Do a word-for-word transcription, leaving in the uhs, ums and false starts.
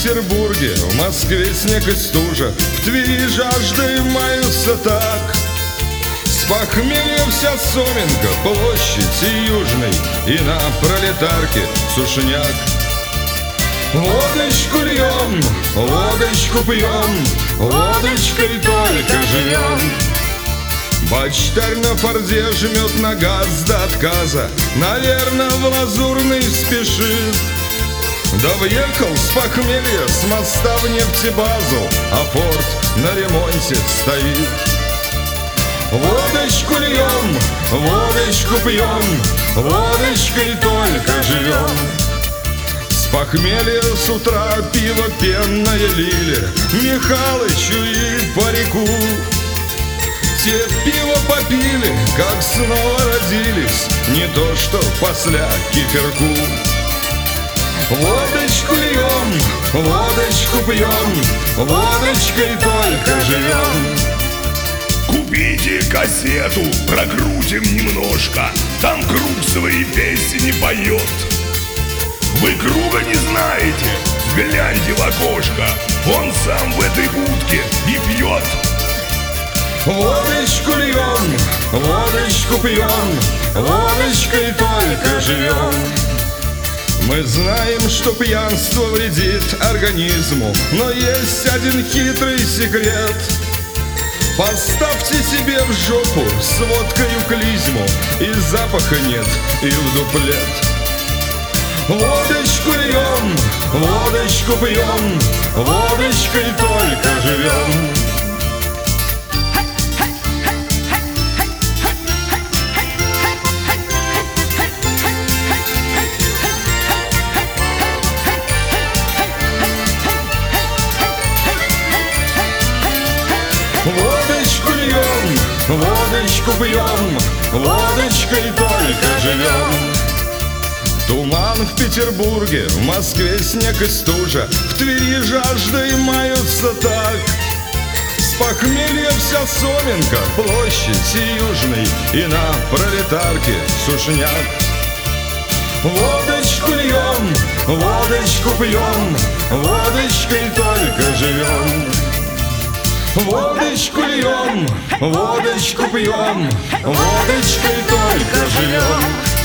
Петербурге, в Москве снег и стужа, в Твери жаждой маются так. С похмелья вся Соменка, площадь и Южный, и на Пролетарке сушняк. Водочку льем, водочку пьем, водочкой только живем. Бочтарь на форде жмет на газ до отказа, наверно, в Лазурный спешит. Да въехал с похмелья с моста в нефтебазу, а порт на ремонте стоит. Водочку льем, водочку пьем, водочкой только живем. С похмелья с утра пиво пенное лили Михалычу и парику. Те пиво попили, как снова родились, не то что после киферку. Водочку льем, водочку пьем, водочкой только живем. Купите кассету, прокрутим немножко, там Круг свои песни поет. Вы Круга не знаете? Гляньте в окошко, он сам в этой будке и пьет. Водочку льем, водочку пьем, водочкой только живем. Мы знаем, что пьянство вредит организму, но есть один хитрый секрет. Поставьте себе в жопу с водкою клизму, и запаха нет, и в дуплет. Водочку льем, водочку пьем, водочкой только живем. Водочку льем, водочку пьем, водочкой только живем. Туман в Петербурге, в Москве снег и стужа, в Твери жаждой маются так. С похмелья вся Соменка, площадь и Южный, и на Пролетарке сушняк. Водочку льем, водочку пьем, водочкой только живем. Водочку льем, водочку пьем, водочкой только живем.